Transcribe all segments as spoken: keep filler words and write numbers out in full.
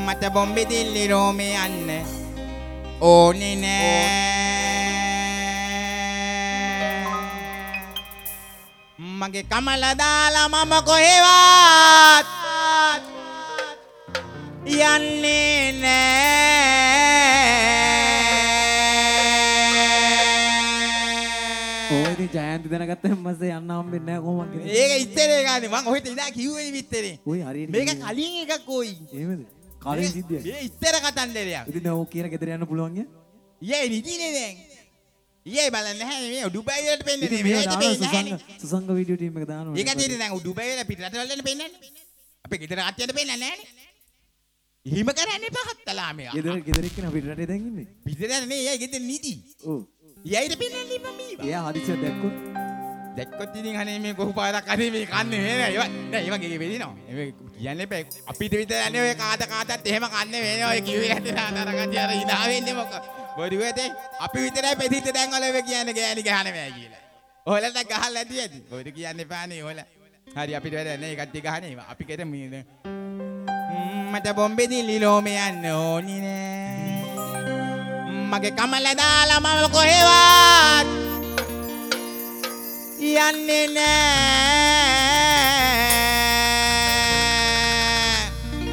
මට බොම්බේ දිල්ලි රෝමේ යන්න ඕනේ නෑ මගේ කමල දාලා මම කොහෙවත් යන්නේ නෑ ඔය ඉතින් ජයන්ති දැනගත්තම පස්සේ යන්න හම්බෙන්නේ නැහැ කොහොමද ඒක ඉතරේ ගානේ මං ඔහෙට ඉඳලා කිව්වේ විතරේ ඔය හරියට මේක කලින් එකක් කොයි එහෙමද කලින් සිද්ධියක් මේ ඉතර කතන්දරයක් ඉතින් දැන් ඕක කියලා ගෙදර යන්න පුළුවන් ය ඊයේ නිදිනේ දැන් ඊයේ බලන්න නැහැ මේ ඩුබයි වලට පෙන්නන්නේ ඉතින් මේ දානවා සුසංග සුසංග වීඩියෝ ටීම් එක දානවා ඒක තියෙන්නේ දැන් ඩුබයි වල පිටරට වලට පෙන්නන්නේ අපේ ගෙදර ආච්චියට පෙන්නන්නේ නැහනේ එහෙම කරන්න එපා හත්තලා මේ ගෙදර ගෙදර එක්කන අපිට රටේ දැන් ඉන්නේ පිටරට නේ ඊයේ ගෙදර නිදි ඔව් ඊයේට පෙන්නන්නේ මම මේවා එයා හදිසියක් දැක්කොත් දැක්කොත් ඉතින් අනේ මේ කොහොම පාරක් අනේ මේ කන්නේ නේ ඒවා නෑ ඒවා ගේ වෙදිනවා ඒ කියන්නේ බෑ අපිට විතර යන්නේ ඔය කාද කාටත් එහෙම කන්නේ වෙන්නේ ඔය කිව්වේ නැති තරගතිය අර ඉදා වෙන්නේ මොකක් බොරුවේද අපි විතරයි පෙදිට දැන් වල ඔය කියන්නේ ගෑණි ගහන්න බෑ කියලා ඔයාලට ගහලා ඇති ඇති ඔය කියන්නේ පානේ ඔයාලා හරි අපිට වැඩ නැහැ කට්ටිය ගහන්නේ ඒවා අපි කෙට මේ මට බොම්බේ දිලි ලෝමේ යන්න ඕනි නෑ මගේ කමල දාලා මම කොහෙවත් යන්නේ නෑ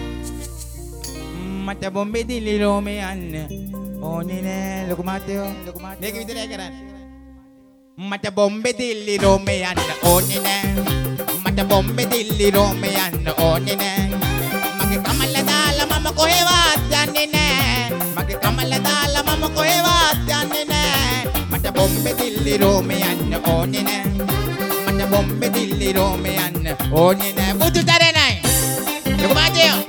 මට බොම්බේ දිලි රෝමේ යන්න ඕනේ නෑ ලොකු මාත්‍යෝ ලොකු මාත්‍යෝ මේක විතරයි කරන්නේ මට බොම්බේ දිලි රෝමේ යන්න ඕනේ නෑ මට බොම්බේ දිලි රෝමේ යන්න ඕනේ නෑ මගේ කමල දාලා මම කොහෙවත් යන්නේ නෑ මගේ කමල දාලා මම කොහෙවත් යන්නේ නෑ මට බොම්බේ දිල්ලි රෝමේ යන්න ඕනේ නෑ මට බොම්බේ දිල්ලි රෝමේ යන්න ඕනේ නෑ බුදු තරණයි ලොකු මාතයෝ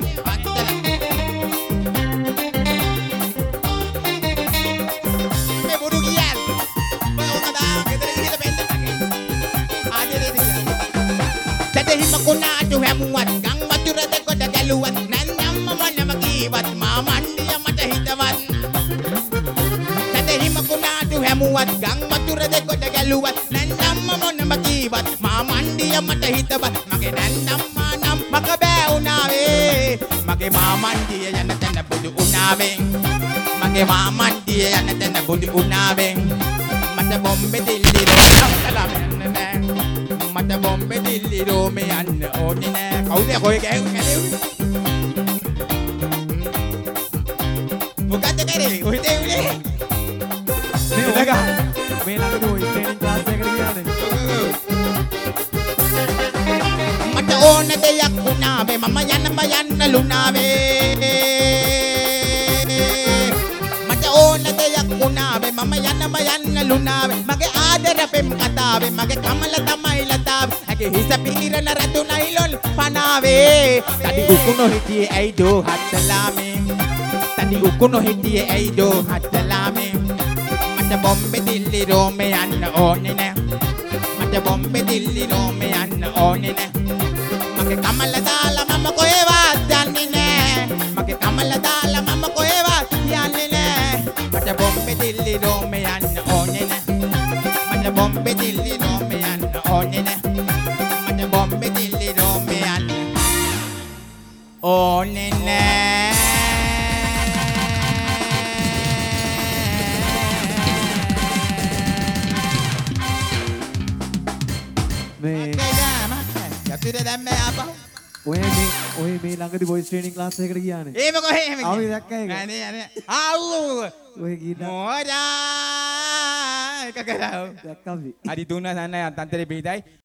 මේ බුදු කියන්නේ මොකද ගෙදර ගිහලා බෙන්න මගේ ආදරේ දෙන්න තදහිම කුණාටු හැමුවත් ගම් වතුර දෙකොට ගැලුවත් නන්දම්ම මොනම කීවත් මා මණ්ඩිය මට හිතවත් තදහිම කුණාටු හැමුවත් ගම් වතුර දෙකොට ගැලුවත් නන්දම්ම මොනම කීවත් මා මණ්ඩිය මට හිතවත් මගේ නන්දම්මා නම් මක බෑ උනාවේ මගේ මා මණ්ඩිය යන තැන බුදු උනාවේ මගේ මා මණ්ඩිය යන තැන බුදු උනාවේ මට බොම්බේ දිල්ලි රෝමේ මට බොම්බේ දිල්ලි රෝමේ යන්න ඕනේ නෑ කවුද කොහෙ ගෑහුවේ මොකද කරේ කොහෙද උනේ මේ ඔයග මේ ළඟදී ඔය ට්‍රේනින් ක්ලාස් එකකට ගියානේ මට ඕන දෙයක් වුණාවේ මම යන්නම යන්න ලුණාවේ මට ඕන දෙයක් වුණාවේ මම යන්නම යන්න ලුණාවේ මගේ ආදර පෙම් කතාවේ මගේ කමල තමයි ලතාවේ ඇගේ හිස පීරන රතුණයි ලොල් පනාවේ තඩි උකුණු හිටියේ ඇයිදෝ හත්තලාමේ තඩි උකුණු හිටියේ ඇයිදෝ හත්තලාමේ මට බොම්බේ දිල්ලි රෝමේ යන්න ඕනේ නෑ මට බොම්බේ දිල්ලි රෝමේ යන්න ඕනේ නෑ මගේ කමල දාලා මම කොහෙවත් යන්නේ නෑ මගේ කමල දාලා මම කොහෙවත් යන්නේ නෑ මට බොම්බේ දිල්ලි රෝමේ යන්න ඕනේ නෑ මට බොම්බේ දිල්ලි රෝමේ යන්න ඕනේ නෑ මට බොම්බේ දිල්ලි රෝමේ යන්න ඕනේ නෑ මේ යතිර දැම්මේ ආපහු ඔය මේ ඔය මේ ළඟදී වොයිස් ට්‍රේනින් ක්ලාස් එකකට ගියානේ ඒම කොහේ එහෙම ආවේ දැක්කා ඒක නෑ නේ නේ ආව් ඔය ගිහින් මොරා එක කරා දැක්කා අපි හරි තුන සන්න අන්තරේ පිටයි